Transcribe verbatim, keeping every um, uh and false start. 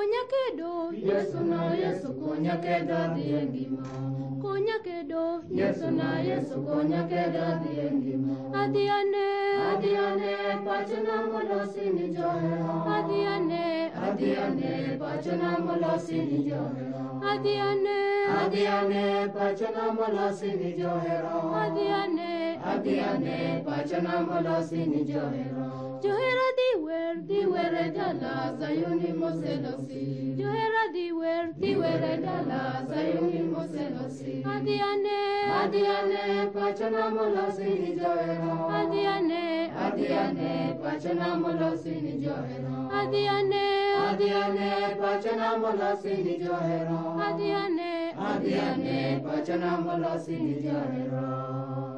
konya kedo Yesu na Yesu konya kedo adhi ngima konya kedo Yesu na Yesu konya kedo adhi ngima adhi ane adhi ane pachna molosi ni johera adhi ane adhi ane pachna molosi ni johera adhi ane adhi ane pachna molosi ni johera adhi ane adhi ane pachna molosi ni johera johera diwer diwer dala Sayuni moselosi johera diwer diwer dala Sayuni moselosi adhi ane adhi ane pachna molosi ni johera adhi ane adhi ane pachna molosi ni johera adhi ane adhi ane pachna molosi ni johera adhi ane adhi ane pachna molosi ni johera